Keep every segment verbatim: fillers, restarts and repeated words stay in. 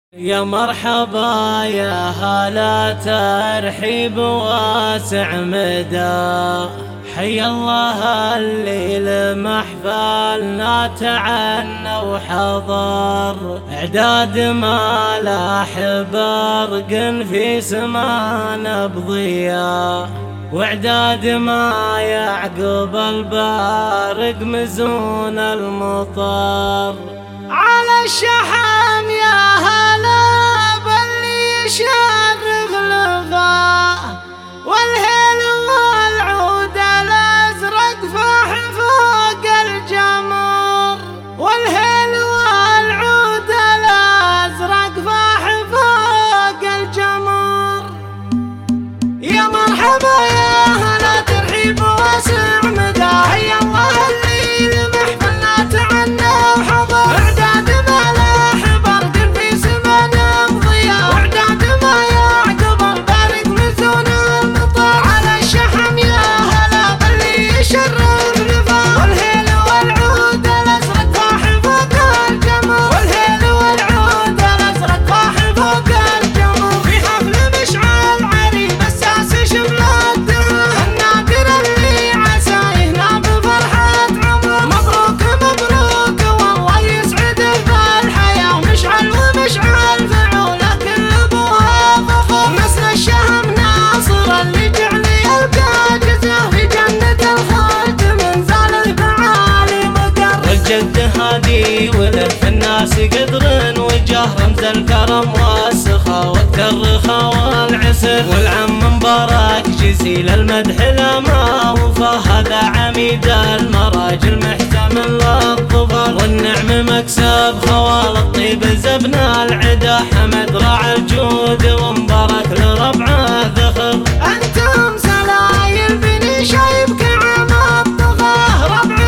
يا مرحبا يا هلا ترحيب واسع مدى، حي الله اللي لمحفلنا تعنى وحضر، اعداد ما لاح برق في سمانا بضياء، واعداد ما يعقب البارق مزون المطر. على الشحم يا هلا باللي يشرف لغاه، والهيل والعود الازرق فاح فوق الجمر، والهيل والعود الازرق فاح فوق الجمر. يا مرحبا يا هلا ترحيب واسع مدى، حي الله اللي لمحفلنا تعنى وحضر، اعداد ما لاح برق في سمانا مضياء، واعداد ما يعقب البارق مزون المطر. على الشحم يا هلا باللي يشرف لفاه، والهيل والعود الازرق فاح فوق الجمر، والهيل والعود الازرق فاح فوق الجمر. في حفل مشعل عريب الساس شمل الدهر، النادر اللي عسى يهنا بفرحة عمره. مبروك مبروك والله يسعد بالحياة، ومشعل ومشعل فعوله كل ابوها فخر. مثل الشهم ناصر اللي جعل يلقى جزاه في جنة الخلد من زال المعالي مقر. والجد هادي ولف الناس قدر وجاه، رمز الكرم والسخاء والترخاء والعسر، والعم مبارك جزيل المدح لما وفاه. هذا عميد المراجل محتمل للظفر، والنعم مكسب خوال الطيب زبنا العدا. حمد راعى الجود ومبارك لربعه ذخر، انتم سلايل بني شايب كعم الطغاه. ربع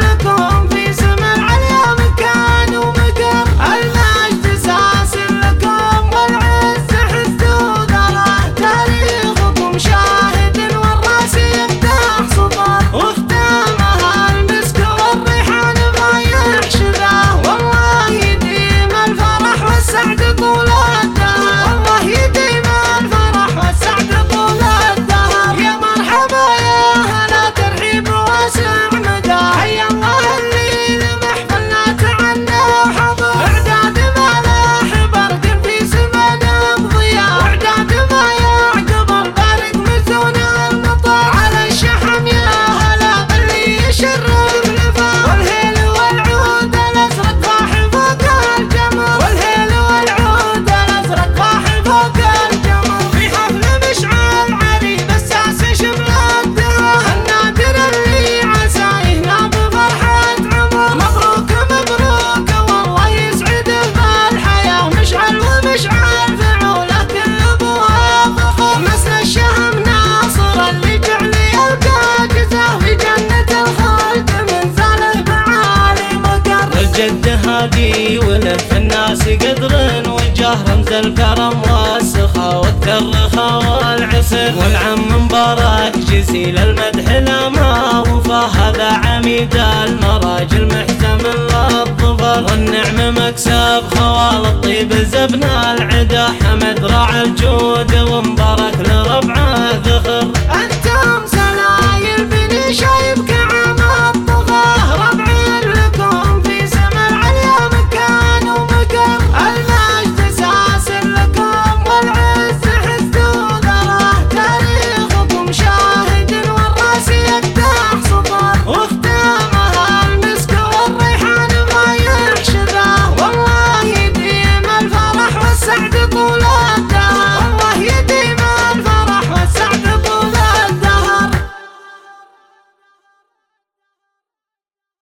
لكم في سمع العليا مكان ومقر، المجد ساس لكم والعز حز وذره. تاريخكم شاهد والراس يفتح صدر، واختامها المسك والريحان بايع شذاه. والله يديم الفرح والسعد طول الدهر، والله يديم الفرح والسعد طول الدهر. يا مرحبا يا هلا ترحيب واسع مدى، حي الله اللي لمحفلنا تعنى وحضر، اعداد ما لاح برق في سمانا مضياء، واعداد ما يعقب البارق مزون المطر. على الشحم يا هلا باللي يشرف لفاه، والهيل والعود الازرق فاح فوق الجمر، والهيل والعود الازرق فاح فوق الجمر. في حفل مشعل عريب الساس شمل الدهر، النادر اللي عسى يهنا بفرحة عمره. مبروك مبروك والله يسعد بالحياة، ومشعل ومشعل فعوله كل ابوها فخر. مثل الشهم ناصر اللي جعل يلقى جزاه في جنة الخلد من زال المعالي مقر. الجد هادي ولف الناس قدر وجاه، رمز الكرم والسخاء والترخاء والعسر، والعم مبارك جزيل المدح لما وفاه. هذا عميد المراجل محتمل للظفر، والنعم مكسب خوال الطيب زبنا العدا. حمد راعى الجود ومبارك لربعه